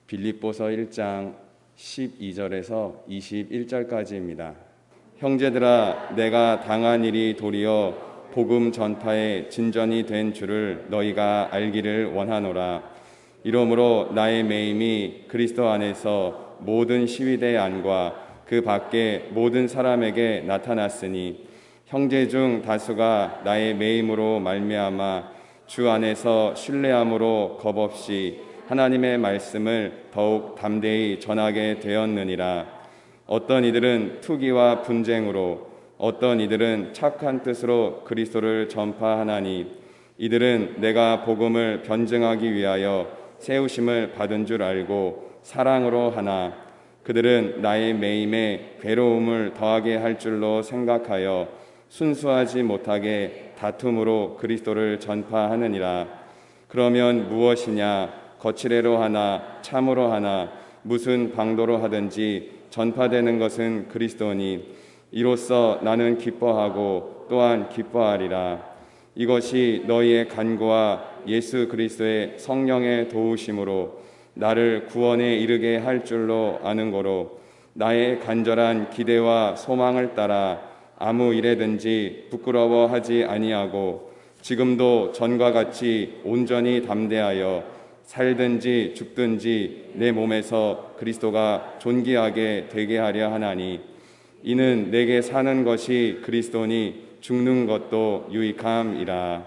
빌립보서 1장 12절에서 21절까지입니다. 형제들아, 내가 당한 일이 도리어 복음 전파의 진전이 된 줄을 너희가 알기를 원하노라. 이러므로 나의 매임이 그리스도 안에서 모든 시위대 안과 그 밖에 모든 사람에게 나타났으니 형제 중 다수가 나의 매임으로 말미암아 주 안에서 신뢰함으로 겁없이 하나님의 말씀을 더욱 담대히 전하게 되었느니라. 어떤 이들은 투기와 분쟁으로, 어떤 이들은 착한 뜻으로 그리스도를 전파하나니 이들은 내가 복음을 변증하기 위하여 세우심을 받은 줄 알고 사랑으로 하나, 그들은 나의 매임에 괴로움을 더하게 할 줄로 생각하여 순수하지 못하게 다툼으로 그리스도를 전파하느니라. 그러면 무엇이냐? 거칠애로 하나 참으로 하나 무슨 방도로 하든지 전파되는 것은 그리스도니 이로써 나는 기뻐하고 또한 기뻐하리라. 이것이 너희의 간구와 예수 그리스도의 성령의 도우심으로 나를 구원에 이르게 할 줄로 아는 거로 나의 간절한 기대와 소망을 따라 아무 일에든지 부끄러워하지 아니하고 지금도 전과 같이 온전히 담대하여 살든지 죽든지 내 몸에서 그리스도가 존귀하게 되게 하려 하나니 이는 내게 사는 것이 그리스도니 죽는 것도 유익함이라.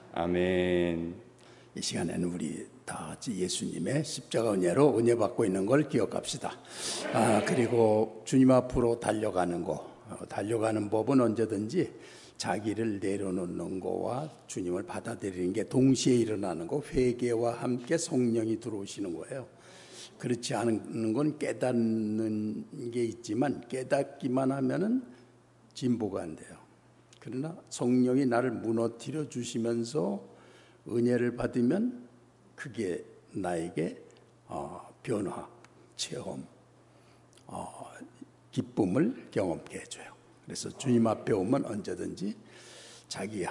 아멘. 이 시간에는 우리 다 같이 예수님의 십자가 은혜로 은혜 받고 있는 걸 기억합시다. 그리고 주님 앞으로 달려가는 법은 언제든지 자기를 내려놓는 거와 주님을 받아들이는 게 동시에 일어나는 거, 회개와 함께 성령이 들어오시는 거예요. 그렇지 않은 건 깨닫는 게 있지만 깨닫기만 하면은 진보가 안 돼요. 그러나 성령이 나를 무너뜨려 주시면서 은혜를 받으면 그게 나에게 변화, 체험, 기쁨을 경험케 해줘요. 그래서 주님 앞에 오면 언제든지 자기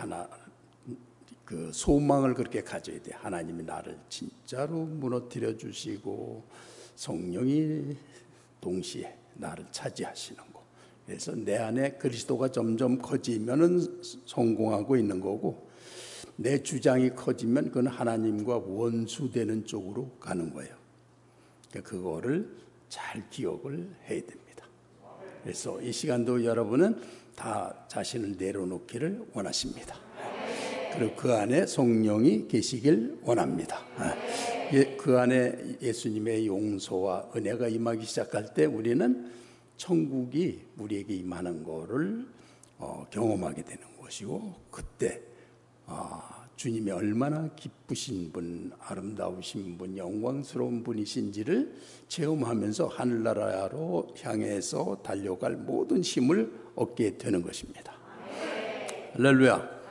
그 소망을 그렇게 가져야 돼. 하나님이 나를 진짜로 무너뜨려 주시고 성령이 동시에 나를 차지하시는 거. 그래서 내 안에 그리스도가 점점 커지면은 성공하고 있는 거고, 내 주장이 커지면 그건 하나님과 원수되는 쪽으로 가는 거예요. 그러니까 그거를 잘 기억을 해야 됩니다. 그래서 이 시간도 여러분은 다 자신을 내려놓기를 원하십니다. 그리고 그 안에 성령이 계시길 원합니다. 그 안에 예수님의 용서와 은혜가 임하기 시작할 때 우리는 천국이 우리에게 임하는 것을 경험하게 되는 것이고, 그때 주님이 얼마나 기쁘신 분, 아름다우신 분, 영광스러운 분이신지를 체험하면서 하늘나라로 향해서 달려갈 모든 힘을 얻게 되는 것입니다. 할렐루야.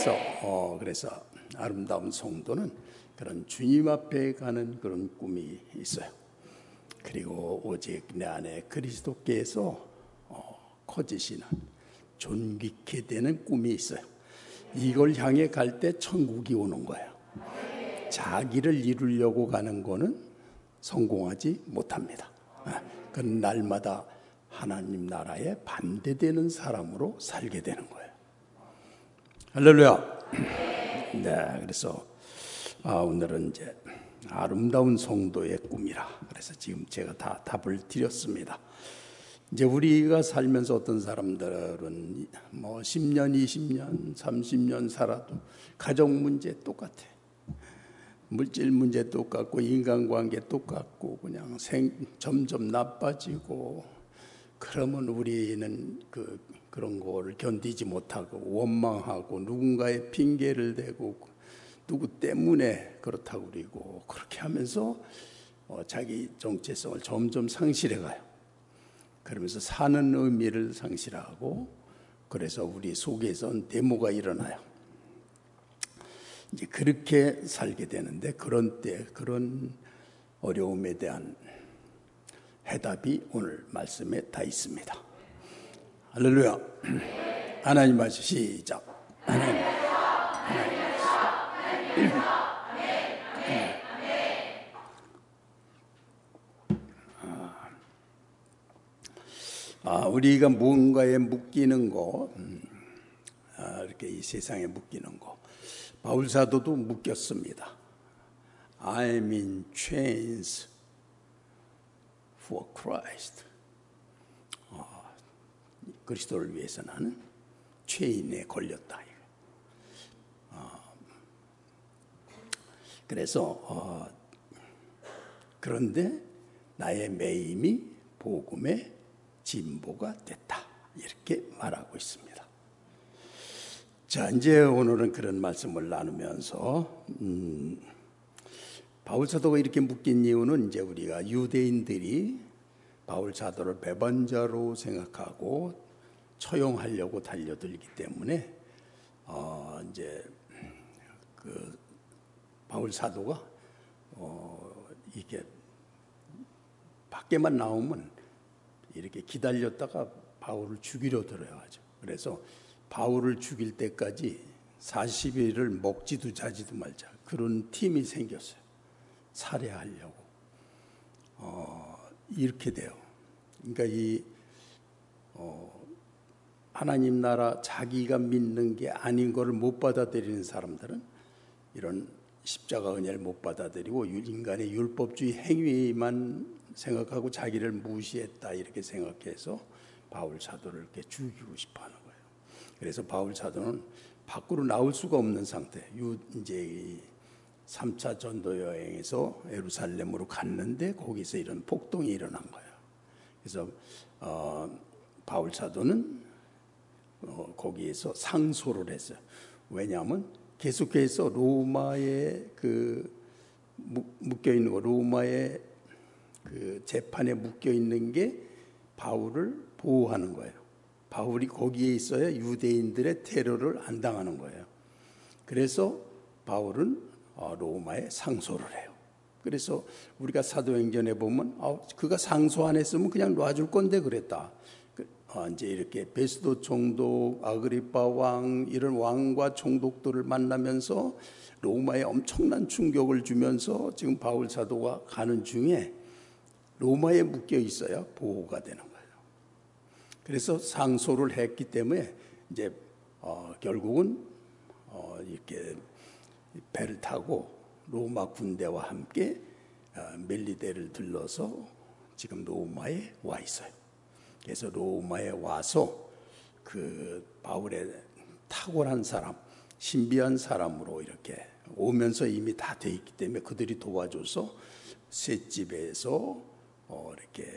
그래서 아름다운 성도는 그런 주님 앞에 가는 그런 꿈이 있어요. 그리고 오직 내 안에 그리스도께서 커지시는 존귀케 되는 꿈이 있어요. 이걸 향해 갈 때 천국이 오는 거예요. 자기를 이루려고 가는 거는 성공하지 못합니다. 그건 날마다 하나님 나라에 반대되는 사람으로 살게 되는 거예요. 할렐루야. 네, 그래서 오늘은 이제 아름다운 성도의 꿈이라. 그래서 지금 제가 다 답을 드렸습니다. 이제 우리가 살면서 어떤 사람들은 10년, 20년, 30년 살아도 가정 문제 똑같아. 물질 문제 똑같고 인간관계 똑같고 그냥 점점 나빠지고, 그러면 우리는 그런 거를 견디지 못하고 원망하고 누군가의 핑계를 대고 누구 때문에 그렇다고 그러고, 그렇게 하면서 자기 정체성을 점점 상실해가요. 그러면서 사는 의미를 상실하고, 그래서 우리 속에선 데모가 일어나요. 이제 그렇게 살게 되는데, 그런 때 그런 어려움에 대한 해답이 오늘 말씀에 다 있습니다. 할렐루야. 하나님 말씀 시작. 하나님. 우리가 무언가에 묶이는 거, 이렇게 이 세상에 묶이는 거, 바울 사도도 묶였습니다. I'm in chains for Christ. 그리스도를 위해서 나는 체인에 걸렸다. 그래서 그런데 나의 매임이 복음의 진보가 됐다. 이렇게 말하고 있습니다. 자, 이제 오늘은 그런 말씀을 나누면서 바울 사도가 이렇게 묶인 이유는 이제 우리가 유대인들이 바울 사도를 배반자로 생각하고 처용하려고 달려들기 때문에 이제 그 바울 사도가 이게 밖에만 나오면 이렇게 기다렸다가 바울을 죽이려 들어야죠. 그래서 바울을 죽일 때까지 40일을 먹지도 자지도 말자 그런 팀이 생겼어요. 살해하려고 이렇게 돼요. 그러니까 이 하나님 나라 자기가 믿는 게 아닌 거를 못 받아들이는 사람들은 이런 십자가 은혜를 못 받아들이고 인간의 율법주의 행위만 생각하고 자기를 무시했다 이렇게 생각해서 바울 사도를 이렇게 죽이고 싶어하는 거예요. 그래서 바울 사도는 밖으로 나올 수가 없는 상태. 이제 3차 전도 여행에서 예루살렘으로 갔는데 거기서 이런 폭동이 일어난 거예요. 그래서 바울 사도는 거기에서 상소를 했어요. 왜냐하면 계속해서 로마에 그 묶여 있는 거, 로마의 그 재판에 묶여 있는 게 바울을 보호하는 거예요. 바울이 거기에 있어야 유대인들의 테러를 안 당하는 거예요. 그래서 바울은 로마에 상소를 해요. 그래서 우리가 사도행전에 보면 그가 상소 안 했으면 그냥 놔줄 건데 그랬다. 이제 이렇게 베스도 총독, 아그리파 왕 이런 왕과 총독들을 만나면서 로마에 엄청난 충격을 주면서 지금 바울 사도가 가는 중에 로마에 묶여 있어야 보호가 되는 거예요. 그래서 상소를 했기 때문에 이제 결국은 이렇게 배를 타고 로마 군대와 함께 멜리데를 들러서 지금 로마에 와 있어요. 그래서 로마에 와서 그 바울의 탁월한 사람, 신비한 사람으로 이렇게 오면서 이미 다 돼 있기 때문에 그들이 도와줘서 셋집에서 이렇게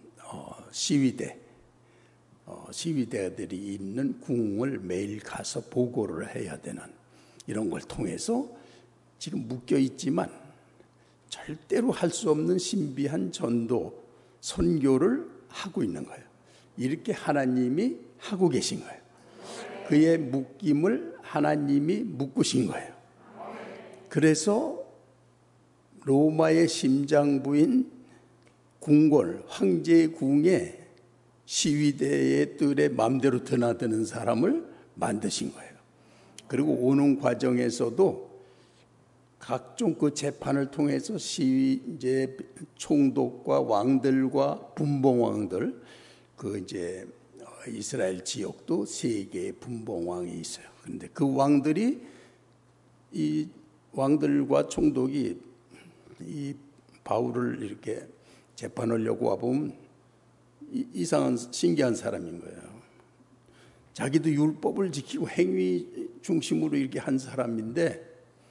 시위대들이 있는 궁을 매일 가서 보고를 해야 되는 이런 걸 통해서 지금 묶여 있지만 절대로 할 수 없는 신비한 전도, 선교를 하고 있는 거예요. 이렇게 하나님이 하고 계신 거예요. 그의 묶임을 하나님이 묶으신 거예요. 그래서 로마의 심장부인 궁궐, 황제의 궁에 시위대의 뜰에 마음대로 드나드는 사람을 만드신 거예요. 그리고 오는 과정에서도 각종 그 재판을 통해서 이제 총독과 왕들과 분봉왕들, 그 이제 이스라엘 지역도 3개의 분봉왕이 있어요. 그런데 그 왕들이 이 왕들과 총독이 이 바울을 이렇게 재판하려고 와보면 이상한 신기한 사람인 거예요. 자기도 율법을 지키고 행위 중심으로 이렇게 한 사람인데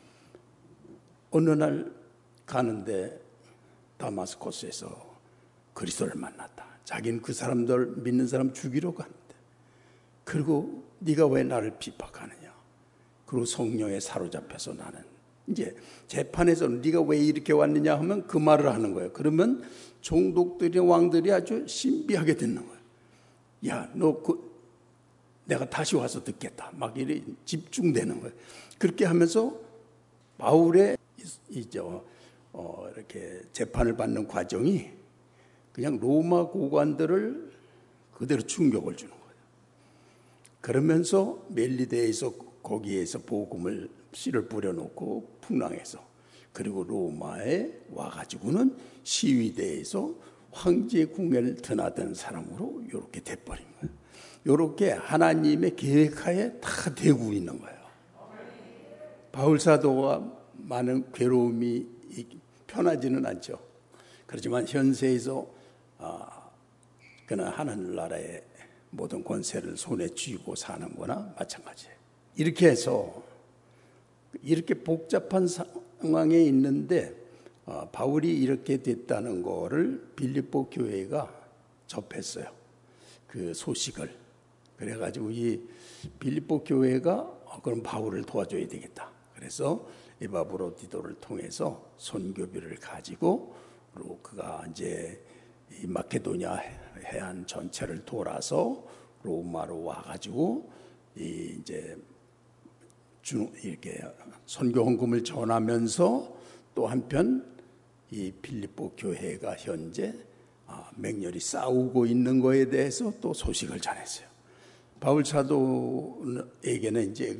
어느 날 가는데 다마스커스에서 그리스도를 만났다. 자기는 그 사람들 믿는 사람 죽이러 갔는데 그리고 네가 왜 나를 핍박하느냐. 그리고 성령에 사로잡혀서 나는 이제 재판에서 네가 왜 이렇게 왔느냐 하면 그 말을 하는 거예요. 그러면 총독들이 왕들이 아주 신비하게 듣는 거예요. 야, 너 내가 다시 와서 듣겠다. 막 이렇게 집중되는 거예요. 그렇게 하면서 바울의 이렇게 재판을 받는 과정이 그냥 로마 고관들을 그대로 충격을 주는 거예요. 그러면서 멜리데에서 거기에서 복음을 씨를 뿌려놓고 풍랑해서 그리고 로마에 와가지고는 시위대에서 황제 궁예를 드나든 사람으로 이렇게 돼버린 거예요. 이렇게 하나님의 계획하에 다 되고 있는 거예요. 바울 사도가 많은 괴로움이 편하지는 않죠. 그렇지만 현세에서 그는 하늘나라의 모든 권세를 손에 쥐고 사는 거나 마찬가지예요. 이렇게 해서 이렇게 복잡한 상황에 있는데 바울이 이렇게 됐다는 거를 빌립보 교회가 접했어요. 그 소식을. 그래가지고 이 빌립보 교회가 그럼 바울을 도와줘야 되겠다. 그래서 에바브로디도를 통해서 선교비를 가지고 그리고 그가 이제 이 마케도니아 해안 전체를 돌아서 로마로 와가지고 이제 이렇게 선교 헌금을 전하면서 또 한편 이 빌립보 교회가 현재 맹렬히 싸우고 있는 거에 대해서 또 소식을 전했어요. 바울 사도에게는 이제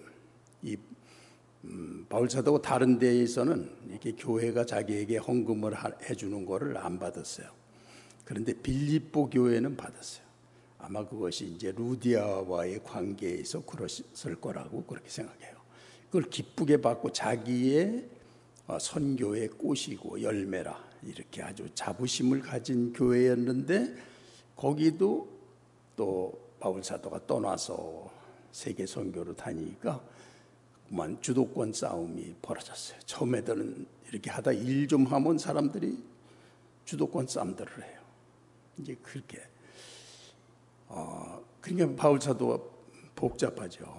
바울 사도가 다른 데에서는 이렇게 교회가 자기에게 헌금을 해주는 거를 안 받았어요. 그런데 빌립보 교회는 받았어요. 아마 그것이 이제 루디아와의 관계에서 그랬을 거라고 그렇게 생각해요. 그걸 기쁘게 받고 자기의 선교의 꽃이고 열매라 이렇게 아주 자부심을 가진 교회였는데 거기도 또 바울 사도가 떠나서 세계 선교로 다니니까 그만 주도권 싸움이 벌어졌어요. 처음에는 이렇게 하다 일 좀 하면 사람들이 주도권 싸움들을 해요. 이제 그렇게 그러니까 바울 사도가 복잡하죠.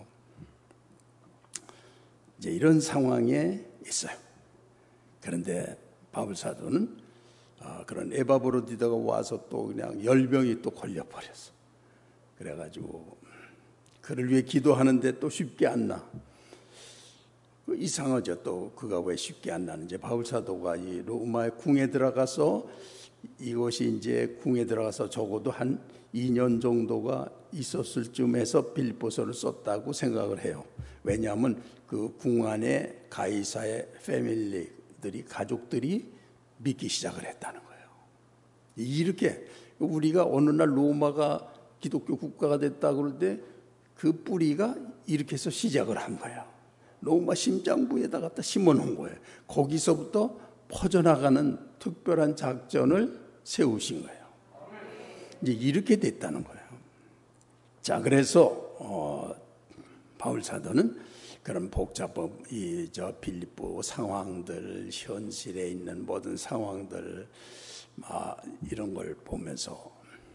이제 이런 상황에 있어요. 그런데 바울 사도는 그런 에바브로디다가 와서 또 그냥 열병이 또 걸려버렸어. 그래가지고 그를 위해 기도하는데 또 쉽게 안 나. 이상하죠. 또 그가 왜 쉽게 안 나는지. 바울 사도가 이 로마의 궁에 들어가서 이것이 이제 궁에 들어가서 적어도 한 2년 정도가 있었을 쯤에서 빌립보서를 썼다고 생각을 해요. 왜냐하면 그 궁 안에 가이사의 패밀리들이 가족들이 믿기 시작을 했다는 거예요. 이렇게 우리가 어느 날 로마가 기독교 국가가 됐다 그럴 때 그 뿌리가 이렇게 해서 시작을 한 거예요. 로마 심장부에다 갖다 심어놓은 거예요. 거기서부터 퍼져나가는 특별한 작전을 세우신 거예요. 이제 이렇게 됐다는 거예요. 자, 그래서 바울 사도는 그런 복잡한 빌립보 상황들, 현실에 있는 모든 상황들 이런 걸 보면서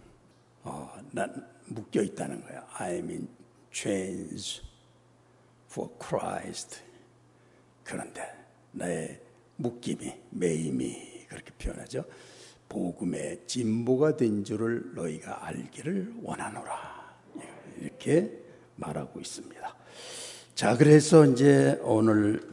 난 묶여 있다는 거예요. I'm in chains for Christ. 그런데 나의 묶임이, 매임이 그렇게 표현하죠. 복음의 진보가 된 줄을 너희가 알기를 원하노라. 이렇게 말하고 있습니다. 자, 그래서 이제 오늘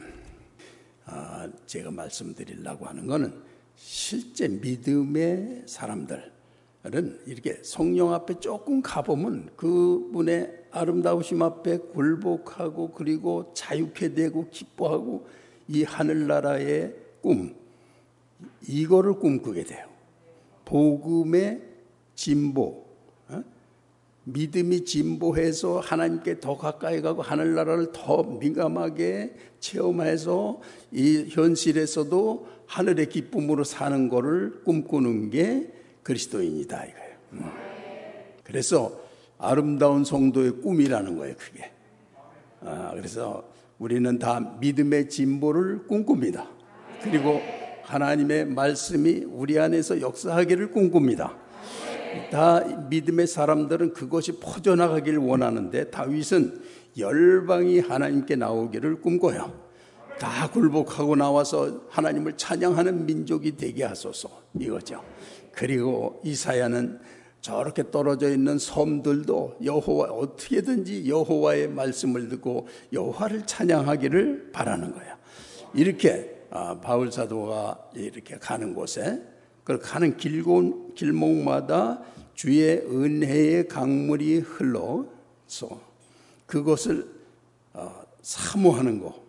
제가 말씀드리려고 하는 것은 실제 믿음의 사람들은 이렇게 성령 앞에 조금 가보면 그분의 아름다우심 앞에 굴복하고 그리고 자유케 되고 기뻐하고 이 하늘나라의 꿈, 이거를 꿈꾸게 돼요. 복음의 진보, 믿음이 진보해서 하나님께 더 가까이 가고 하늘나라를 더 민감하게 체험해서 이 현실에서도 하늘의 기쁨으로 사는 거를 꿈꾸는 게 그리스도인이다 이거예요. 그래서 아름다운 성도의 꿈이라는 거예요, 그게. 그래서 우리는 다 믿음의 진보를 꿈꿉니다. 그리고 하나님의 말씀이 우리 안에서 역사하기를 꿈꿉니다. 다 믿음의 사람들은 그것이 퍼져나가기를 원하는데 다윗은 열방이 하나님께 나오기를 꿈꿔요. 다 굴복하고 나와서 하나님을 찬양하는 민족이 되게 하소서 이거죠. 그리고 이사야는 저렇게 떨어져 있는 섬들도 여호와 어떻게든지 여호와의 말씀을 듣고 여호와를 찬양하기를 바라는 거예요. 이렇게 바울 사도가 이렇게 가는 곳에 그 가는 길목마다 주의 은혜의 강물이 흘러서 그것을 사모하는 거,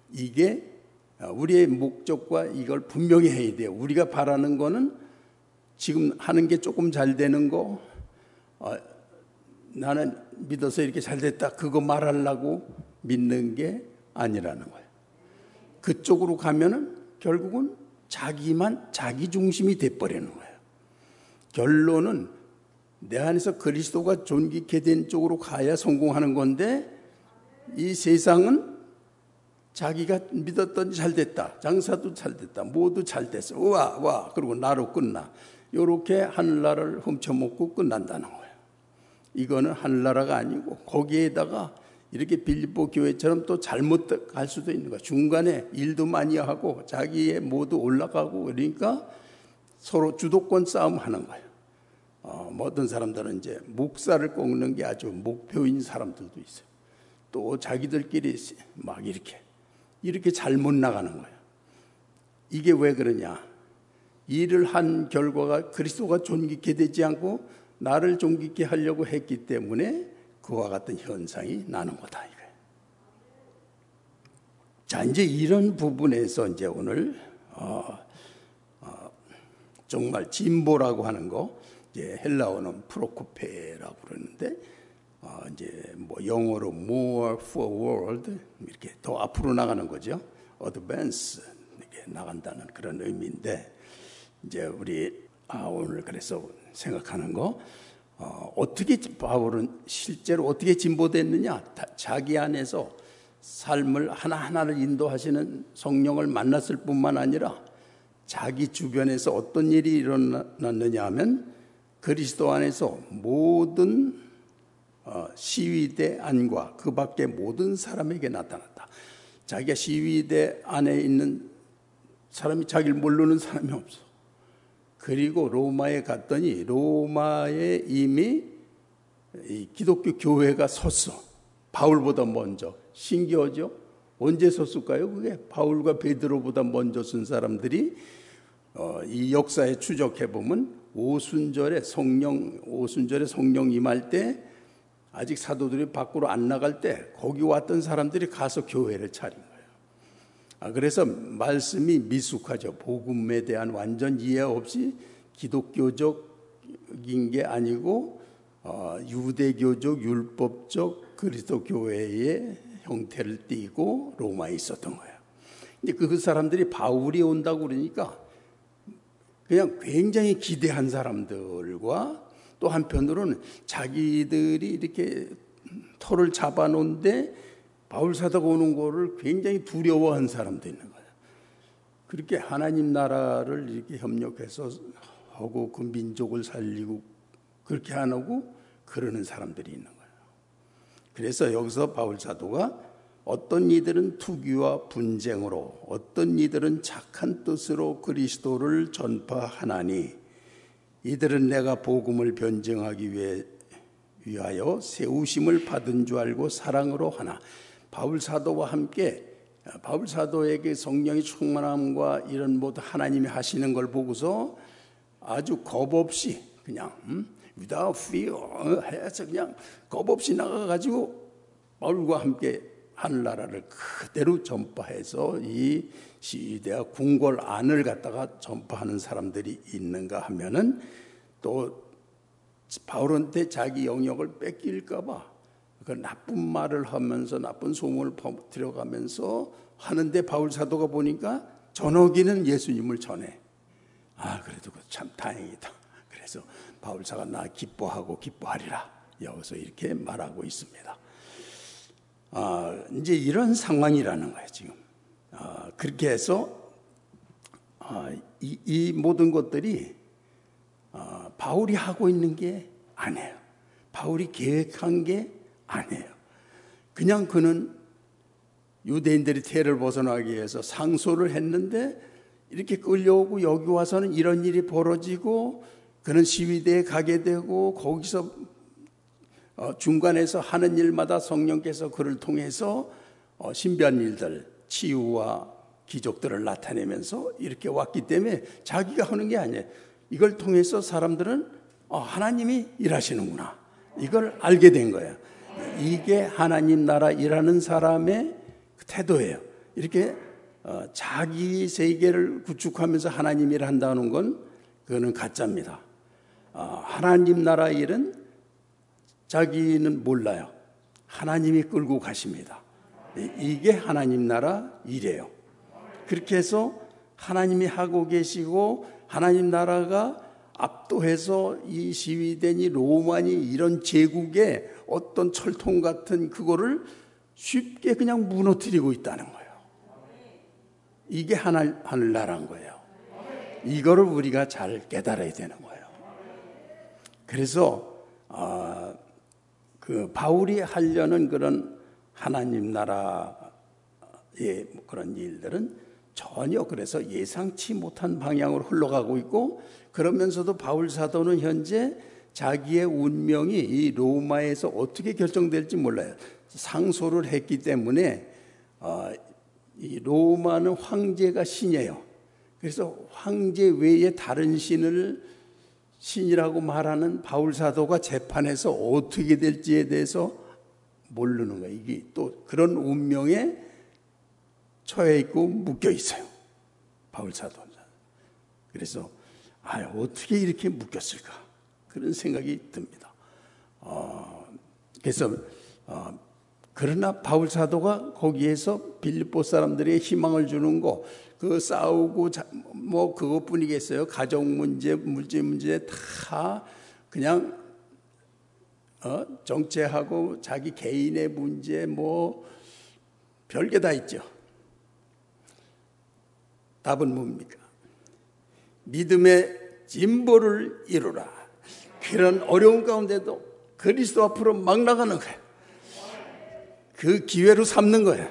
이게 우리의 목적과 이걸 분명히 해야 돼요. 우리가 바라는 거는 지금 하는 게 조금 잘 되는 거, 나는 믿어서 이렇게 잘 됐다, 그거 말하려고 믿는 게 아니라는 거예요. 그쪽으로 가면은 결국은 자기 중심이 돼버리는 거예요. 결론은 내 안에서 그리스도가 존귀케 된 쪽으로 가야 성공하는 건데, 이 세상은 자기가 믿었더니 잘 됐다, 장사도 잘 됐다, 모두 잘 됐어, 와 그리고 나로 끝나, 이렇게 하늘나라를 훔쳐먹고 끝난다는 거예요. 이거는 하늘나라가 아니고, 거기에다가 이렇게 빌립보 교회처럼 또 잘못 갈 수도 있는 거예요. 중간에 일도 많이 하고 자기의 모두 올라가고, 그러니까 서로 주도권 싸움 하는 거예요. 어떤 사람들은 이제 목사를 꺾는 게 아주 목표인 사람들도 있어요. 또 자기들끼리 막 이렇게 잘못 나가는 거예요. 이게 왜 그러냐? 일을 한 결과가 그리스도가 존귀케 되지 않고 나를 존귀케 하려고 했기 때문에 그와 같은 현상이 나는 거다, 이거예요. 자, 이제 이런 부분에서 이제 오늘 정말 진보라고 하는 거, 이제 헬라어는 프로코페라고 그러는데, 이제 뭐 영어로 more forward, 이렇게 더 앞으로 나가는 거죠. advance, 이렇게 나간다는 그런 의미인데, 이제 우리 오늘 그래서 생각하는 거, 어떻게 바울은 실제로 어떻게 진보됐느냐? 자기 안에서 삶을 하나하나를 인도하시는 성령을 만났을 뿐만 아니라 자기 주변에서 어떤 일이 일어났느냐 하면, 그리스도 안에서 모든 시위대 안과 그 밖의 모든 사람에게 나타났다. 자기가 시위대 안에 있는 사람이 자기를 모르는 사람이 없어. 그리고 로마에 갔더니 로마에 이미 이 기독교 교회가 섰어. 바울보다 먼저. 신기하죠? 언제 섰을까요? 그게 바울과 베드로보다 먼저 쓴 사람들이 이 역사에 추적해 보면 오순절에 성령 임할 때, 아직 사도들이 밖으로 안 나갈 때 거기 왔던 사람들이 가서 교회를 차린 거예요. 그래서 말씀이 미숙하죠. 복음에 대한 완전 이해 없이 기독교적인 게 아니고 유대교적 율법적 그리스도 교회의 형태를 띠고 로마에 있었던 거예요. 근데 그 사람들이 바울이 온다고 그러니까 그냥 굉장히 기대한 사람들과, 또 한편으로는 자기들이 이렇게 털을 잡아놓은데 바울 사도가 오는 거를 굉장히 두려워한 사람도 있는 거예요. 그렇게 하나님 나라를 이렇게 협력해서 하고 그 민족을 살리고 그렇게 안 하고 그러는 사람들이 있는 거예요. 그래서 여기서 바울 사도가 어떤 이들은 투기와 분쟁으로, 어떤 이들은 착한 뜻으로 그리스도를 전파하나니, 이들은 내가 복음을 변증하기 위하여 세우심을 받은 줄 알고 사랑으로 하나. 바울 사도와 함께, 바울 사도에게 성령의 충만함과 이런 모든 하나님이 하시는 걸 보고서 아주 겁 없이 그냥 without fear 해서 그냥 겁 없이 나가가지고 바울과 함께 하늘나라를 그대로 전파해서 이 시대와 궁궐 안을 갖다가 전파하는 사람들이 있는가 하면은, 또 바울한테 자기 영역을 뺏길까 봐 그 나쁜 말을 하면서 나쁜 소문을 퍼뜨려가면서 하는데, 바울 사도가 보니까 전하기는 예수님을 전해. 그래도 참 다행이다. 그래서 바울 사가 나 기뻐하고 기뻐하리라, 여기서 이렇게 말하고 있습니다. 이제 이런 상황이라는 거예요, 지금. 그렇게 해서, 이 모든 것들이, 바울이 하고 있는 게 아니에요. 바울이 계획한 게 아니에요. 그냥 그는 유대인들이 태를 벗어나기 위해서 상소를 했는데, 이렇게 끌려오고 여기 와서는 이런 일이 벌어지고, 그는 시위대에 가게 되고, 거기서 중간에서 하는 일마다 성령께서 그를 통해서 신비한 일들, 치유와 기적들을 나타내면서 이렇게 왔기 때문에 자기가 하는 게 아니에요. 이걸 통해서 사람들은 하나님이 일하시는구나, 이걸 알게 된 거예요. 이게 하나님 나라 일하는 사람의 태도예요. 이렇게 자기 세계를 구축하면서 하나님 일을 한다는 건 그거는 가짜입니다. 하나님 나라 일은 자기는 몰라요. 하나님이 끌고 가십니다. 이게 하나님 나라 일이에요. 그렇게 해서 하나님이 하고 계시고 하나님 나라가 압도해서 이 시위된 이 로마니 이런 제국의 어떤 철통 같은 그거를 쉽게 그냥 무너뜨리고 있다는 거예요. 이게 하늘나라인 거예요. 이거를 우리가 잘 깨달아야 되는 거예요. 그래서 그 바울이 하려는 그런 하나님 나라의 그런 일들은 전혀 그래서 예상치 못한 방향으로 흘러가고 있고, 그러면서도 바울 사도는 현재 자기의 운명이 이 로마에서 어떻게 결정될지 몰라요. 상소를 했기 때문에 이 로마는 황제가 신이에요. 그래서 황제 외에 다른 신이라고 말하는 바울 사도가 재판에서 어떻게 될지에 대해서 모르는 거예요. 이게 또 그런 운명에 처해 있고 묶여 있어요. 바울 사도. 그래서 어떻게 이렇게 묶였을까? 그런 생각이 듭니다. 그래서 그러나 바울 사도가 거기에서 빌립보 사람들에게 희망을 주는 거, 그 싸우고 뭐 그것뿐이겠어요. 가정 문제, 물질 문제 다 그냥 정체하고 자기 개인의 문제 뭐 별게 다 있죠. 답은 뭡니까? 믿음의 진보를 이루라. 그런 어려운 가운데도 그리스도 앞으로 막 나가는 거예요. 그 기회로 삼는 거예요.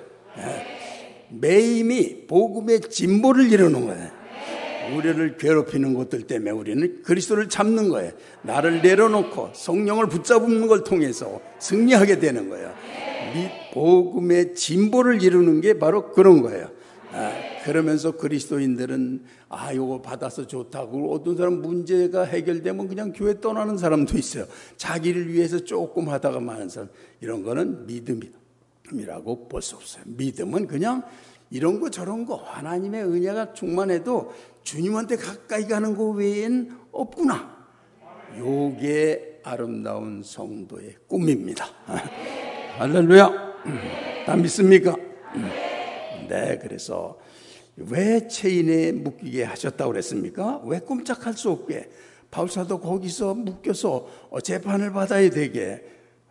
매임이 복음의 진보를 이루는 거예요. 우리를 괴롭히는 것들 때문에 우리는 그리스도를 잡는 거예요. 나를 내려놓고 성령을 붙잡는 걸 통해서 승리하게 되는 거예요. 복음의 진보를 이루는 게 바로 그런 거예요. 그러면서 그리스도인들은 요거 받아서 좋다고, 어떤 사람 문제가 해결되면 그냥 교회 떠나는 사람도 있어요. 자기를 위해서 조금 하다가 마는 사람. 이런 거는 믿음이라고 볼 수 없어요. 믿음은 그냥 이런 거 저런 거 하나님의 은혜가 충만해도 주님한테 가까이 가는 거 외엔 없구나. 요게 아름다운 성도의 꿈입니다. 할렐루야. 다 믿습니까? 네, 그래서 왜 체인에 묶이게 하셨다고 그랬습니까? 왜 꼼짝할 수 없게? 바울사도 거기서 묶여서 재판을 받아야 되게.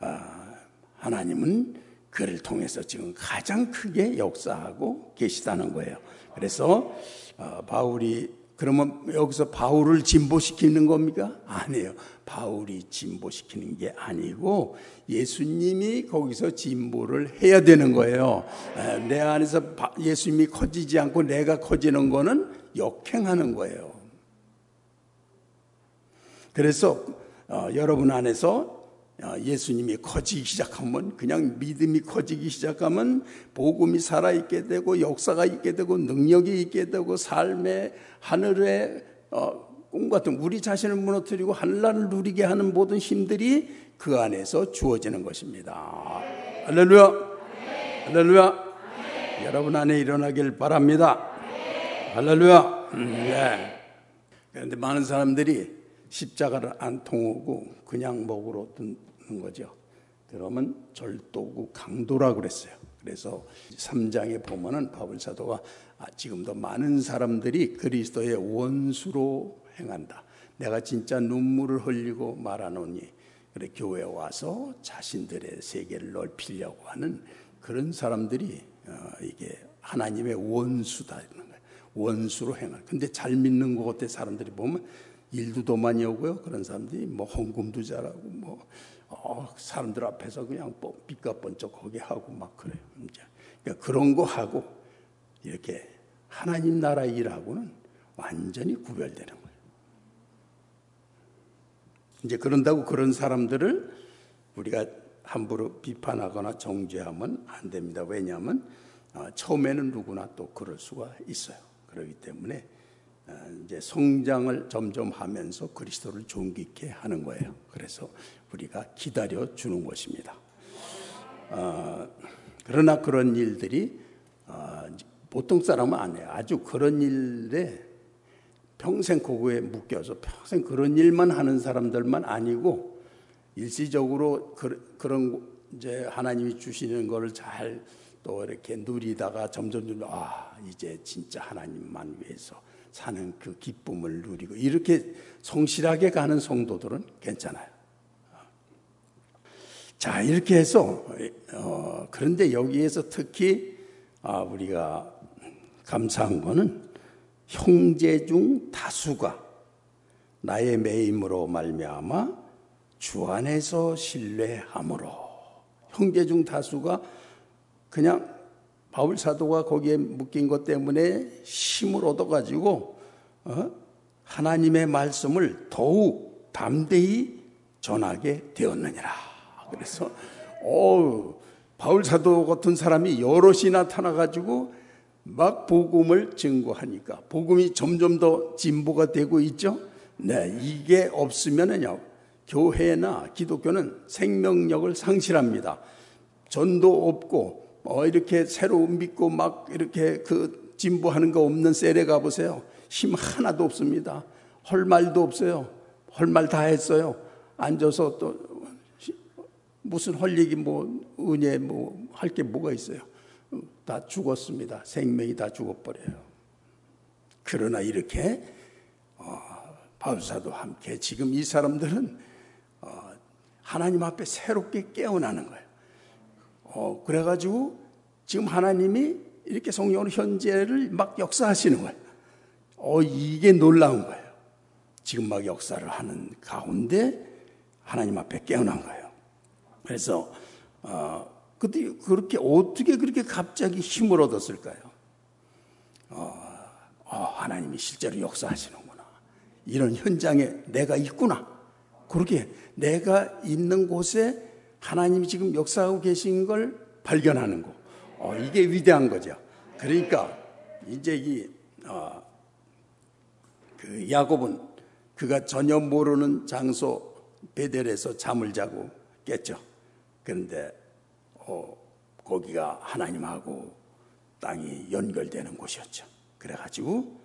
하나님은 그를 통해서 지금 가장 크게 역사하고 계시다는 거예요. 그래서 바울이, 그러면 여기서 바울을 진보시키는 겁니까? 아니에요. 바울이 진보시키는 게 아니고 예수님이 거기서 진보를 해야 되는 거예요. 내 안에서 예수님이 커지지 않고 내가 커지는 거는 역행하는 거예요. 그래서 여러분 안에서 예수님이 커지기 시작하면, 그냥 믿음이 커지기 시작하면 복음이 살아있게 되고 역사가 있게 되고 능력이 있게 되고 삶의 하늘의 꿈 같은 우리 자신을 무너뜨리고 하늘나라를 누리게 하는 모든 힘들이 그 안에서 주어지는 것입니다. 할렐루야. 할렐루야. 여러분 안에 일어나길 바랍니다. 할렐루야. 네. 그런데 많은 사람들이 십자가를 안 통하고 그냥 먹으러 듣는 거죠. 그러면 절도고 강도라고 그랬어요. 그래서 3장에 보면은 바울 사도가 지금도 많은 사람들이 그리스도의 원수로 행한다. 내가 진짜 눈물을 흘리고 말하노니, 그래 교회에 와서 자신들의 세계를 넓히려고 하는 그런 사람들이 이게 하나님의 원수다 이런 거예요. 원수로 행한. 근데 잘 믿는 것 같아. 사람들이 보면 일도 많이 오고요. 그런 사람들이 뭐 헌금도 잘하고 뭐 사람들 앞에서 그냥 삐까뻔쩍하게 하고 막 그래요. 그러니까 그런 거 하고 이렇게 하나님 나라 일하고는 완전히 구별되는 거예요. 이제 그런다고 그런 사람들을 우리가 함부로 비판하거나 정죄하면 안 됩니다. 왜냐하면 처음에는 누구나 또 그럴 수가 있어요. 그렇기 때문에 이제 성장을 점점 하면서 그리스도를 존귀케 하는 거예요. 그래서 우리가 기다려 주는 것입니다. 그러나 그런 일들이 보통 사람은 안 해요. 아주 그런 일에 평생 그거에 묶여서 평생 그런 일만 하는 사람들만 아니고 일시적으로 그런 이제 하나님이 주시는 거를 잘 또 이렇게 누리다가 점점 이제 진짜 하나님만 위해서 사는 그 기쁨을 누리고 이렇게 성실하게 가는 성도들은 괜찮아요. 자, 이렇게 해서 그런데 여기에서 특히 우리가 감사한 거는 형제 중 다수가 나의 매임으로 말미암아 주 안에서 신뢰함으로. 형제 중 다수가 그냥 바울 사도가 거기에 묶인 것 때문에 힘을 얻어가지고 하나님의 말씀을 더욱 담대히 전하게 되었느니라. 그래서 바울 사도 같은 사람이 여럿이 나타나가지고 막 복음을 증거하니까 복음이 점점 더 진보가 되고 있죠. 네, 이게 없으면은요 교회나 기독교는 생명력을 상실합니다. 전도 없고 이렇게 새로 믿고 막 이렇게 그 진보하는 거 없는 셀에 가보세요. 힘 하나도 없습니다. 할 말도 없어요. 할 말 다 했어요. 앉아서 또 무슨 할 얘기 은혜 할 게 뭐가 있어요. 다 죽었습니다. 생명이 다 죽어버려요. 그러나 이렇게 바울사도 함께 지금 이 사람들은 하나님 앞에 새롭게 깨어나는 거예요. 그래가지고 지금 하나님이 이렇게 성령으로 현재를 막 역사하시는 거예요. 이게 놀라운 거예요. 지금 막 역사를 하는 가운데 하나님 앞에 깨어난 거예요. 그래서 그때 어떻게 그렇게 갑자기 힘을 얻었을까요? 하나님이 실제로 역사하시는구나. 이런 현장에 내가 있구나. 그렇게 내가 있는 곳에 하나님이 지금 역사하고 계신 걸 발견하는 거. 이게 위대한 거죠. 그러니까 이제 그 야곱은 그가 전혀 모르는 장소 베델에서 잠을 자고 깼죠. 그런데 거기가 하나님하고 땅이 연결되는 곳이었죠. 그래가지고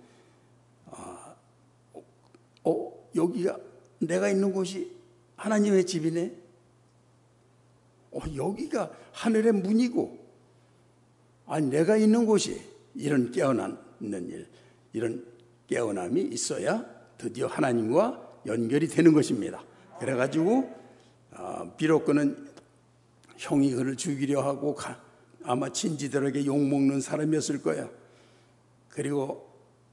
여기가 내가 있는 곳이 하나님의 집이네. 여기가 하늘의 문이고, 내가 있는 곳이 이런 깨어나는 일, 이런 깨어남이 있어야 드디어 하나님과 연결이 되는 것입니다. 그래가지고 비록 그는 형이 그를 죽이려 하고 아마 친지들에게 욕먹는 사람이었을 거예요. 그리고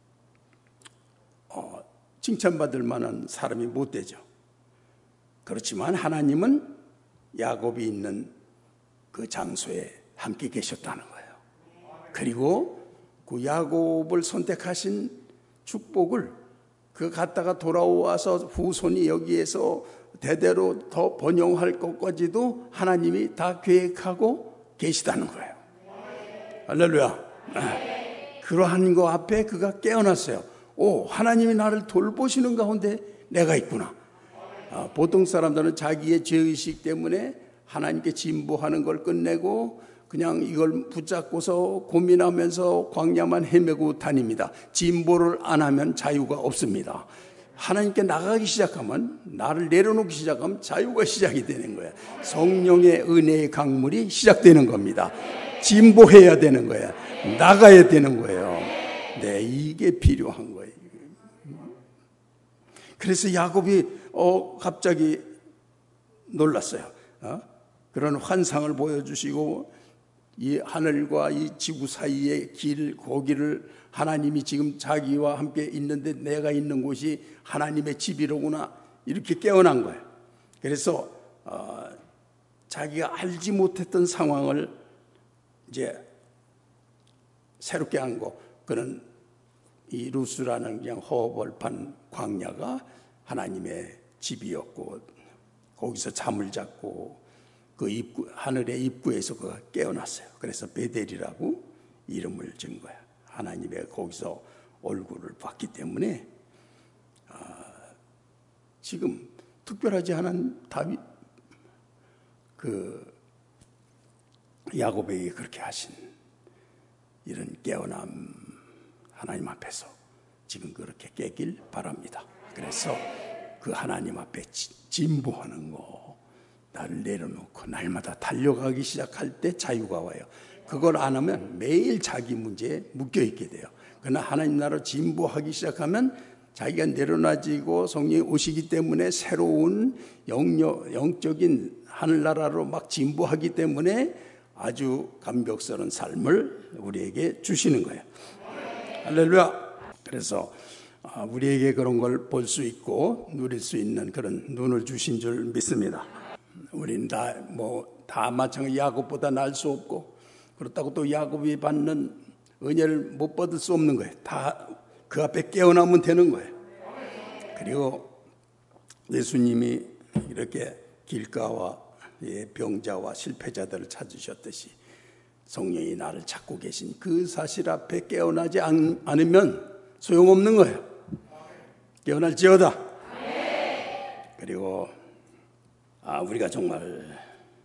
칭찬받을 만한 사람이 못 되죠. 그렇지만 하나님은 야곱이 있는 그 장소에 함께 계셨다는 거예요. 그리고 그 야곱을 선택하신 축복을 그 갔다가 돌아와서 후손이 여기에서 대대로 더 번영할 것까지도 하나님이 다 계획하고 계시다는 거예요. 할렐루야. 그러한 거 앞에 그가 깨어났어요. 하나님이 나를 돌보시는 가운데 내가 있구나. 보통 사람들은 자기의 죄의식 때문에 하나님께 진보하는 걸 끝내고 그냥 이걸 붙잡고서 고민하면서 광야만 헤매고 다닙니다. 진보를 안 하면 자유가 없습니다. 하나님께 나가기 시작하면, 나를 내려놓기 시작하면 자유가 시작이 되는 거예요. 성령의 은혜의 강물이 시작되는 겁니다. 진보해야 되는 거예요. 나가야 되는 거예요. 네, 이게 필요한 거예요. 그래서 야곱이 갑자기 놀랐어요. 그런 환상을 보여주시고 이 하늘과 이 지구 사이의 거기를 하나님이 지금 자기와 함께 있는데 내가 있는 곳이 하나님의 집이로구나, 이렇게 깨어난 거예요. 그래서 자기가 알지 못했던 상황을 이제 새롭게 한 거, 그는 이 루스라는 그냥 허벌판 광야가 하나님의 집이었고 거기서 잠을 잤고 그 입구, 하늘의 입구에서 그가 깨어났어요. 그래서 베델이라고 이름을 준 거야. 하나님의 거기서 얼굴을 봤기 때문에 지금 특별하지 않은 다윗 그 야곱에게 그렇게 하신 이런 깨어남, 하나님 앞에서 지금 그렇게 깨길 바랍니다. 그래서 그 하나님 앞에 진보하는 거, 나를 내려놓고 날마다 달려가기 시작할 때 자유가 와요. 그걸 안 하면 매일 자기 문제에 묶여있게 돼요. 그러나 하나님 나라로 진보하기 시작하면 자기가 내려놔지고 성령이 오시기 때문에 새로운 영적인 하늘나라로 막 진보하기 때문에 아주 감격스러운 삶을 우리에게 주시는 거예요. 할렐루야. 그래서 우리에게 그런 걸 볼 수 있고 누릴 수 있는 그런 눈을 주신 줄 믿습니다. 우리는 다 마찬가지 야곱보다 나을 수 없고, 그렇다고 또 야곱이 받는 은혜를 못 받을 수 없는 거예요. 다 그 앞에 깨어나면 되는 거예요. 그리고 예수님이 이렇게 길가와 병자와 실패자들을 찾으셨듯이 성령이 나를 찾고 계신 그 사실 앞에 깨어나지 않으면 소용없는 거예요. 깨어날지어다. 그리고 우리가 정말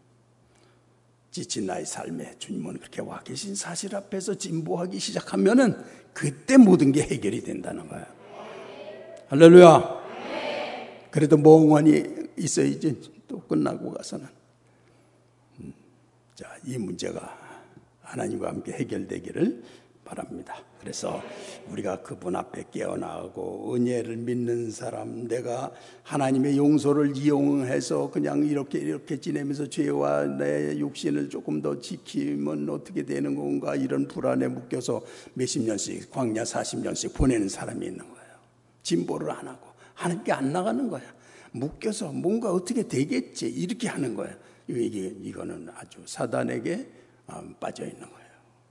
지친 나의 삶에 주님은 그렇게 와 계신 사실 앞에서 진보하기 시작하면은 그때 모든 게 해결이 된다는 거예요. 할렐루야. 그래도 멍하니 있어야지 또 끝나고 가서는 이 문제가 하나님과 함께 해결되기를 바랍니다. 그래서 우리가 그분 앞에 깨어나고 은혜를 믿는 사람, 내가 하나님의 용서를 이용해서 그냥 이렇게 지내면서 죄와 내 육신을 조금 더 지키면 어떻게 되는 건가, 이런 불안에 묶여서 몇십 년씩 광야 40년씩 보내는 사람이 있는 거예요. 진보를 안 하고 하나님께 안 나가는 거야. 묶여서 뭔가 어떻게 되겠지 이렇게 하는 거예요. 이거는 아주 사단에게 빠져 있는 거예요.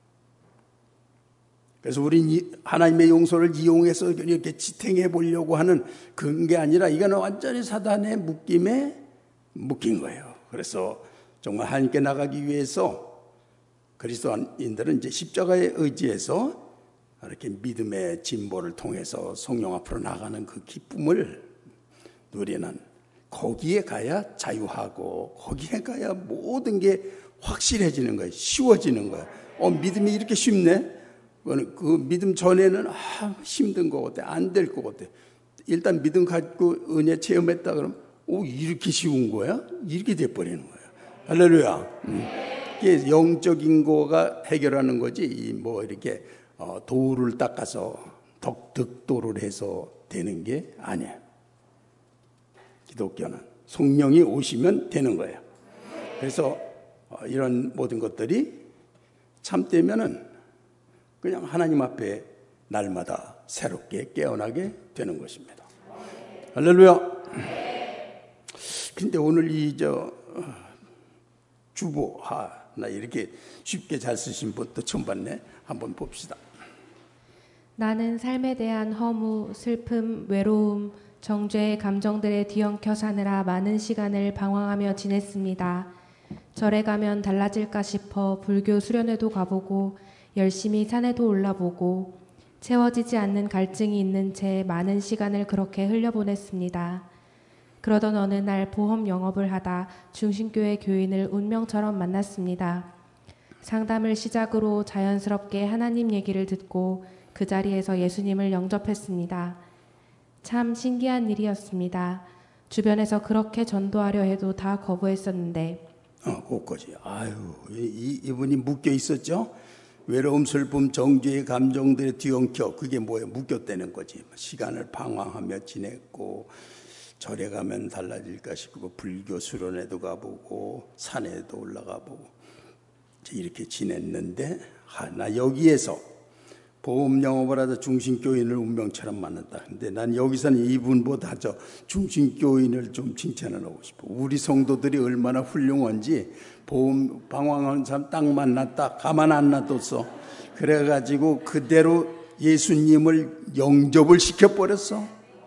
그래서 우리는 하나님의 용서를 이용해서 이렇게 지탱해 보려고 하는 그런 게 아니라 이거는 완전히 사단의 묶임에 묶인 거예요. 그래서 정말 하나님께 나가기 위해서 그리스도인들은 이제 십자가에 의지해서 이렇게 믿음의 진보를 통해서 성령 앞으로 나가는 그 기쁨을 누리는, 거기에 가야 자유하고 거기에 가야 모든 게 확실해지는 거예요. 쉬워지는 거예요. 믿음이 이렇게 쉽네? 그 믿음 전에는 힘든 것 같아, 안 될 것 같아. 일단 믿음 갖고 은혜 체험했다 그러면 이렇게 쉬운 거야? 이렇게 돼버리는 거예요. 할렐루야. 이게 영적인 거가 해결하는 거지 이렇게 도를 닦아서 덕도를 해서 되는 게 아니에요. 기독교는 성령이 오시면 되는 거예요. 그래서 이런 모든 것들이 참되면은 그냥 하나님 앞에 날마다 새롭게 깨어나게 되는 것입니다. 할렐루야. 근데 오늘 주보나 이렇게 쉽게 잘 쓰신 분도 처음 봤네. 한번 봅시다. 나는 삶에 대한 허무, 슬픔, 외로움, 정죄의 감정들에 뒤엉켜 사느라 많은 시간을 방황하며 지냈습니다. 절에 가면 달라질까 싶어 불교 수련회도 가보고 열심히 산에도 올라보고 채워지지 않는 갈증이 있는 채 많은 시간을 그렇게 흘려보냈습니다. 그러던 어느 날 보험 영업을 하다 중심교회 교인을 운명처럼 만났습니다. 상담을 시작으로 자연스럽게 하나님 얘기를 듣고 그 자리에서 예수님을 영접했습니다. 참 신기한 일이었습니다. 주변에서 그렇게 전도하려 해도 다 거부했었는데. 그거지. 이분이 묶여 있었죠? 외로움, 슬픔, 정죄의 감정들에 뒤엉켜. 그게 뭐예요? 묶였다는 거지. 시간을 방황하며 지냈고, 절에 가면 달라질까 싶고, 불교 수련회도 가보고, 산에도 올라가보고, 이렇게 지냈는데, 나 여기에서 보험 영업을 하다 중심교인을 운명처럼 만났다. 근데 난 여기서는 이분보다 저 중심교인을 좀 칭찬을 하고 싶어. 우리 성도들이 얼마나 훌륭한지, 보험 방황하는 사람 딱 만났다. 가만 안 놔뒀어. 그래가지고 그대로 예수님을 영접을 시켜버렸어.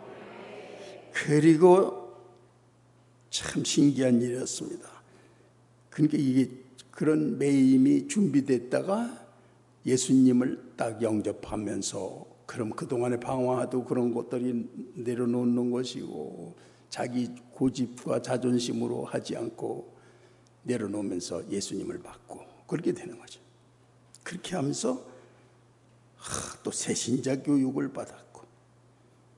그리고 참 신기한 일이었습니다. 그러니까 이게 그런 매임이 준비됐다가 예수님을 딱 영접하면서, 그럼 그동안에 방황하도 그런 것들이 내려놓는 것이고, 자기 고집과 자존심으로 하지 않고 내려놓으면서 예수님을 받고 그렇게 되는 거죠. 그렇게 하면서 또 새신자 교육을 받았고,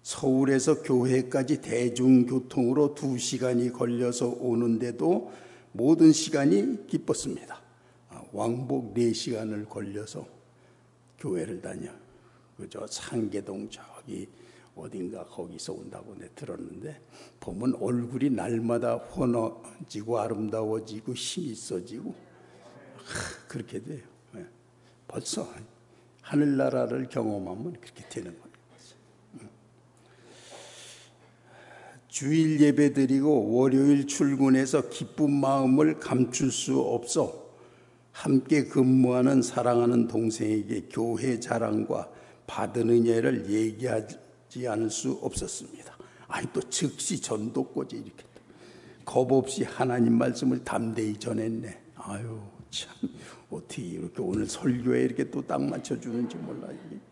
서울에서 교회까지 대중교통으로 2시간이 걸려서 오는데도 모든 시간이 기뻤습니다. 왕복 4시간을 걸려서 교회를 다녀. 그저 상계동 저기 어딘가 거기서 온다고 내 들었는데, 보면 얼굴이 날마다 환해지고 아름다워지고 힘이 있어지고 그렇게 돼요. 벌써 하늘나라를 경험하면 그렇게 되는 거예요. 주일 예배 드리고 월요일 출근해서 기쁜 마음을 감출 수 없어 함께 근무하는 사랑하는 동생에게 교회 자랑과 받은 은혜를 얘기하지 않을 수 없었습니다. 아니 또 즉시 전도까지 이렇게 겁 없이 하나님 말씀을 담대히 전했네. 아유 참 어떻게 이렇게 오늘 설교에 이렇게 또 딱 맞춰주는지 몰라.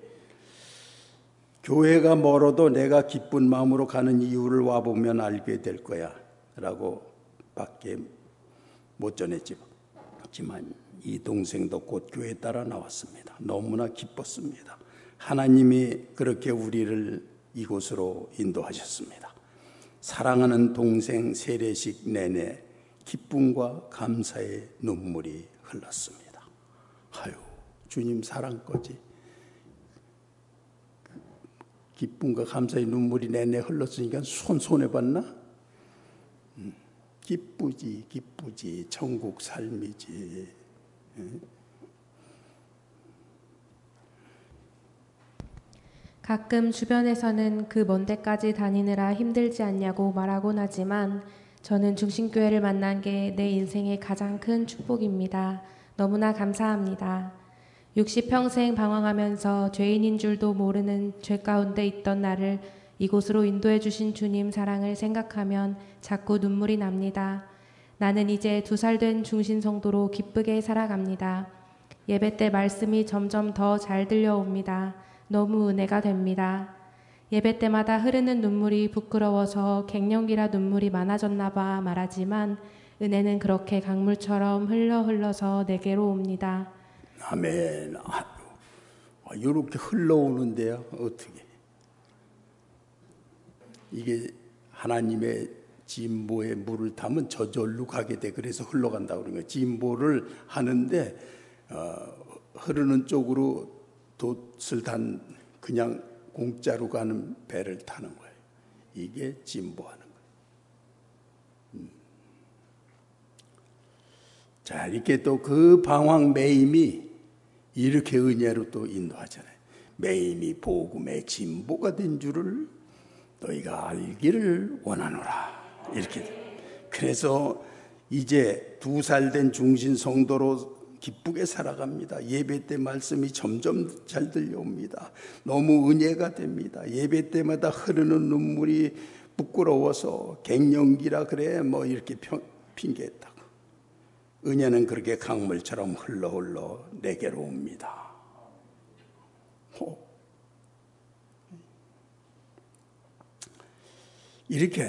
교회가 멀어도 내가 기쁜 마음으로 가는 이유를 와보면 알게 될 거야 라고 밖에 못 전했지만 이 동생도 곧 교회에 따라 나왔습니다. 너무나 기뻤습니다. 하나님이 그렇게 우리를 이곳으로 인도하셨습니다. 사랑하는 동생 세례식 내내 기쁨과 감사의 눈물이 흘렀습니다. 아유 주님 사랑까지 기쁨과 감사의 눈물이 내내 흘렀으니까 손해봤나? 기쁘지 천국 삶이지. 가끔 주변에서는 그 먼 데까지 다니느라 힘들지 않냐고 말하곤 하지만 저는 중심교회를 만난 게 내 인생의 가장 큰 축복입니다. 너무나 감사합니다. 60평생 방황하면서 죄인인 줄도 모르는 죄 가운데 있던 나를 이곳으로 인도해 주신 주님 사랑을 생각하면 자꾸 눈물이 납니다. 나는 이제 2살 된 중신성도로 기쁘게 살아갑니다. 예배 때 말씀이 점점 더 잘 들려옵니다. 너무 은혜가 됩니다. 예배 때마다 흐르는 눈물이 부끄러워서 갱년기라 눈물이 많아졌나 봐 말하지만 은혜는 그렇게 강물처럼 흘러서 내게로 옵니다. 아멘. 이렇게 흘러오는데요. 어떻게? 이게 하나님의 진보에 물을 타면 저절로 가게 돼. 그래서 흘러간다고 그러는 거예요. 진보를 하는데 흐르는 쪽으로 돛을 단 그냥 공짜로 가는 배를 타는 거예요. 이게 진보하는 거예요. 자, 이렇게 또 그 방황 매임이 이렇게 은혜로 또 인도하잖아요. 매임이 복음의 진보가 된 줄을 너희가 알기를 원하노라. 이렇게. 그래서 이제 2살 된 중신 성도로 기쁘게 살아갑니다. 예배 때 말씀이 점점 잘 들려옵니다. 너무 은혜가 됩니다. 예배 때마다 흐르는 눈물이 부끄러워서 갱년기라 그래 뭐 이렇게 핑계했다고. 은혜는 그렇게 강물처럼 흘러 내게로 옵니다. 이렇게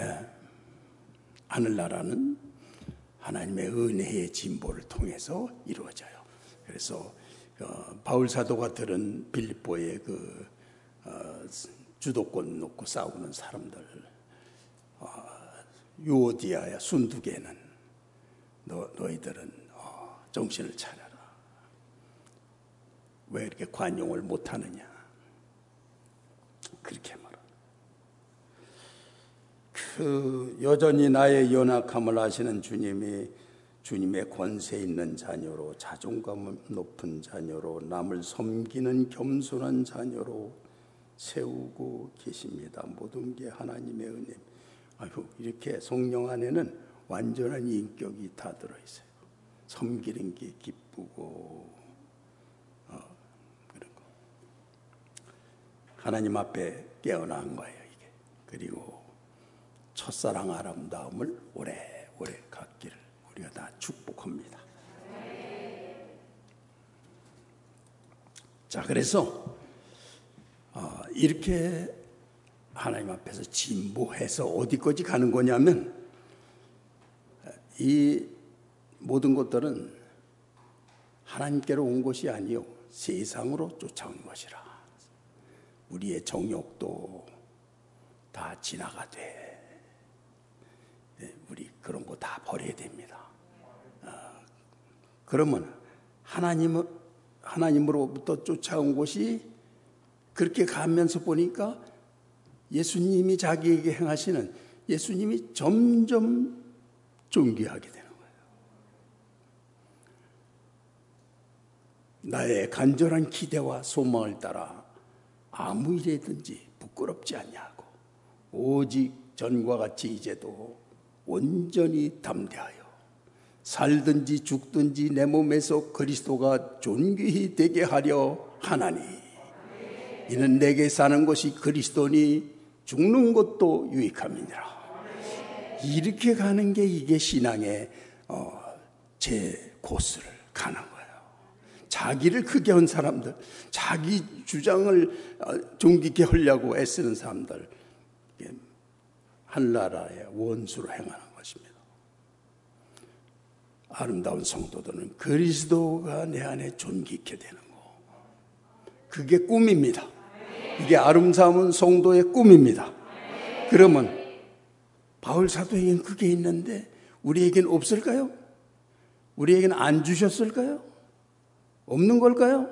하늘나라는 하나님의 은혜의 진보를 통해서 이루어져요. 그래서 바울 사도가 들은 빌립보의 그 주도권 놓고 싸우는 사람들, 유오디아야 순두개는 너희들은 정신을 차려라. 왜 이렇게 관용을 못하느냐. 그렇게 말합니다. 여전히 나의 연약함을 아시는 주님이 주님의 권세 있는 자녀로, 자존감 높은 자녀로, 남을 섬기는 겸손한 자녀로 세우고 계십니다. 모든 게 하나님의 은혜. 이렇게 성령 안에는 완전한 인격이 다 들어있어요. 섬기는 게 기쁘고 그런 거. 하나님 앞에 깨어난 거예요, 이게. 그리고 첫사랑 아름다움을 오래오래 갖기를 우리가 다 축복합니다. 자, 그래서 이렇게 하나님 앞에서 진보해서 어디까지 가는 거냐면, 이 모든 것들은 하나님께로 온 것이 아니요 세상으로 쫓아온 것이라. 우리의 정욕도 다 지나가되 우리 그런 거 다 버려야 됩니다. 그러면 하나님으로부터 쫓아온 곳이 그렇게 가면서 보니까 예수님이 자기에게 행하시는 예수님이 점점 존귀하게 되는 거예요. 나의 간절한 기대와 소망을 따라 아무 일이든지 부끄럽지 아니하고 오직 전과 같이 이제도 온전히 담대하여 살든지 죽든지 내 몸에서 그리스도가 존귀히 되게 하려 하나니 이는 내게 사는 것이 그리스도니 죽는 것도 유익함이니라. 이렇게 가는 게 이게 신앙의 제 코스를 가는 거예요. 자기를 크게 한 사람들, 자기 주장을 존귀케 하려고 애쓰는 사람들, 하늘나라의 원수로 행하는 것입니다. 아름다운 성도들은 그리스도가 내 안에 존귀케 되는 거, 그게 꿈입니다. 이게 아름다운 성도의 꿈입니다. 그러면 바울 사도에게는 그게 있는데 우리에게는 없을까요? 우리에게는 안 주셨을까요? 없는 걸까요?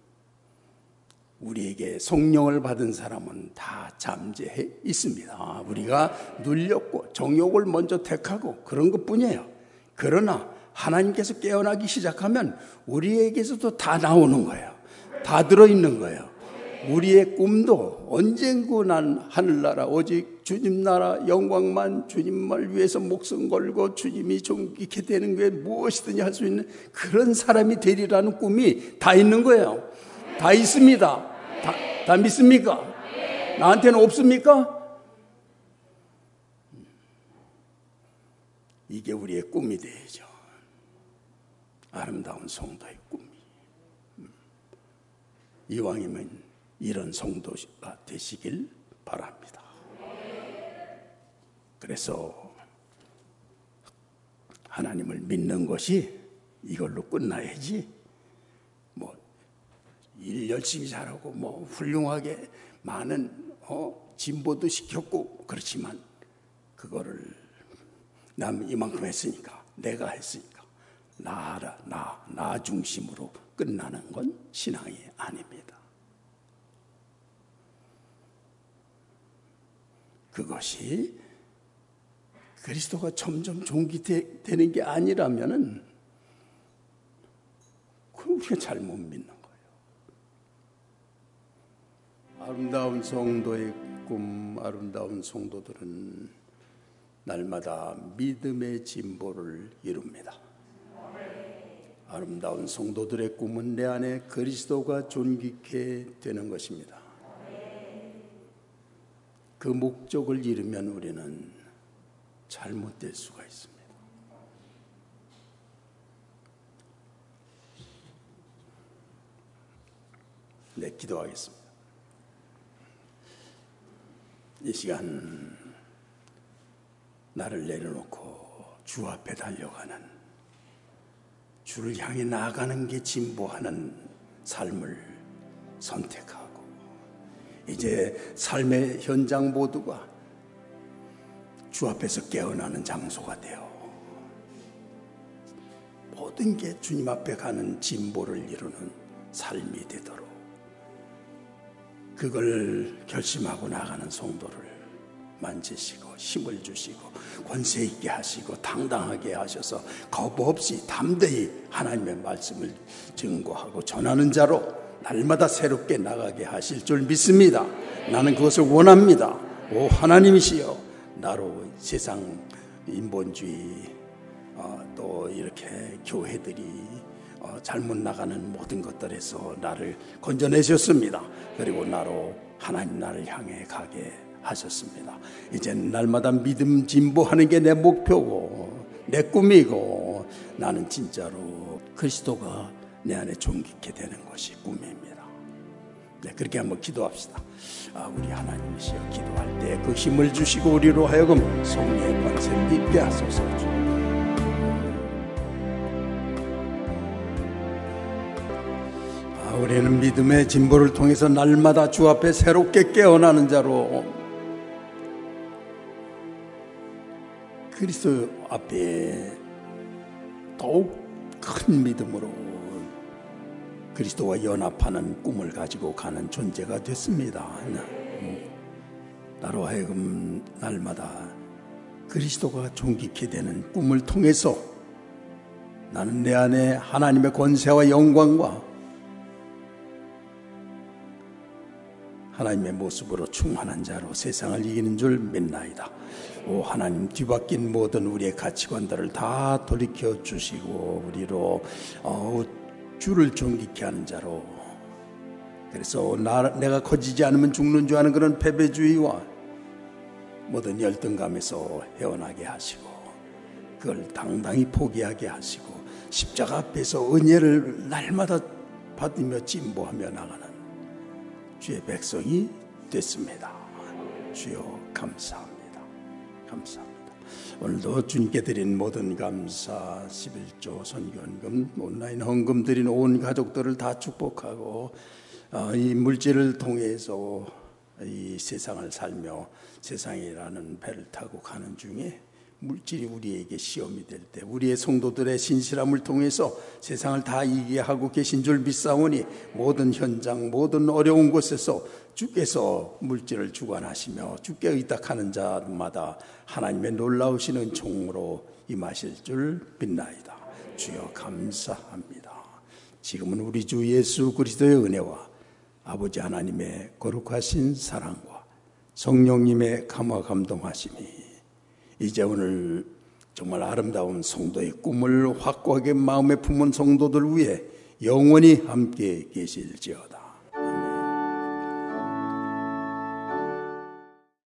우리에게 성령을 받은 사람은 다 잠재해 있습니다. 우리가 눌렸고 정욕을 먼저 택하고 그런 것뿐이에요. 그러나 하나님께서 깨어나기 시작하면 우리에게서도 다 나오는 거예요. 다 들어있는 거예요. 우리의 꿈도 언젠가 난 하늘나라 오직 주님 나라 영광만 주님을 위해서 목숨 걸고 주님이 존귀케 되는 게 무엇이든지 할 수 있는 그런 사람이 되리라는 꿈이 다 있는 거예요. 다 있습니다. 다 믿습니까? 나한테는 없습니까? 이게 우리의 꿈이 되죠. 아름다운 성도의 꿈이. 이왕이면 이런 성도가 되시길 바랍니다. 그래서 하나님을 믿는 것이 이걸로 끝나야지 일 열심히 잘하고 훌륭하게 많은 진보도 시켰고 그렇지만 그거를 남 이만큼 했으니까 내가 했으니까 나 중심으로 끝나는 건 신앙이 아닙니다. 그것이 그리스도가 점점 존귀되는 게 아니라면은 그럼 우리가 잘못 믿는 거예요. 아름다운 성도의 꿈, 아름다운 성도들은 날마다 믿음의 진보를 이룹니다. 아름다운 성도들의 꿈은 내 안에 그리스도가 존귀케 되는 것입니다. 그 목적을 잃으면 우리는 잘못될 수가 있습니다. 네, 기도하겠습니다. 이 시간 나를 내려놓고 주 앞에 달려가는, 주를 향해 나아가는 게 진보하는 삶을 선택하고 이제 삶의 현장 모두가 주 앞에서 깨어나는 장소가 되어 모든 게 주님 앞에 가는 진보를 이루는 삶이 되도록 그걸 결심하고 나가는 성도를 만지시고 힘을 주시고 권세 있게 하시고 당당하게 하셔서 거부 없이 담대히 하나님의 말씀을 증거하고 전하는 자로 날마다 새롭게 나가게 하실 줄 믿습니다. 나는 그것을 원합니다. 오 하나님이시여, 나로 세상 인본주의 또 이렇게 교회들이 잘못 나가는 모든 것들에서 나를 건져내셨습니다. 그리고 나로 하나님 나를 향해 가게 하셨습니다. 이제 날마다 믿음 진보하는 게 내 목표고 내 꿈이고 나는 진짜로 그리스도가 내 안에 존귀케 되는 것이 꿈입니다. 네, 그렇게 한번 기도합시다. 우리 하나님이시여, 기도할 때 그 힘을 주시고 우리로 하여금 성령의 권세를 입게 하소서. 우리는 믿음의 진보를 통해서 날마다 주 앞에 새롭게 깨어나는 자로 그리스도 앞에 더욱 큰 믿음으로 그리스도와 연합하는 꿈을 가지고 가는 존재가 됐습니다. 나로 하여금 날마다 그리스도가 존귀케 되는 꿈을 통해서 나는 내 안에 하나님의 권세와 영광과 하나님의 모습으로 충만한 자로 세상을 이기는 줄 믿나이다. 오 하나님, 뒤바뀐 모든 우리의 가치관들을 다 돌이켜 주시고 우리로 주를 존귀케 하는 자로, 그래서 내가 커지지 않으면 죽는 줄 아는 그런 패배주의와 모든 열등감에서 헤어나게 하시고 그걸 당당히 포기하게 하시고 십자가 앞에서 은혜를 날마다 받으며 진보하며 나가는 주의 백성이 됐습니다. 주여 감사합니다. 감사합니다. 오늘도 주님께 드린 모든 감사, 11조 선교헌금, 온라인 헌금 드린 온 가족들을 다 축복하고 이 물질을 통해서 이 세상을 살며 세상이라는 배를 타고 가는 중에 물질이 우리에게 시험이 될 때 우리의 성도들의 신실함을 통해서 세상을 다 이기게 하고 계신 줄 믿사오니 모든 현장, 모든 어려운 곳에서 주께서 물질을 주관하시며 주께 의탁하는 자마다 하나님의 놀라우신 은총으로 임하실 줄 믿나이다. 주여 감사합니다. 지금은 우리 주 예수 그리스도의 은혜와 아버지 하나님의 거룩하신 사랑과 성령님의 감화 감동하심이 이제 오늘 정말 아름다운 성도의 꿈을 확고하게 마음에 품은 성도들 위해 영원히 함께 계실지어다.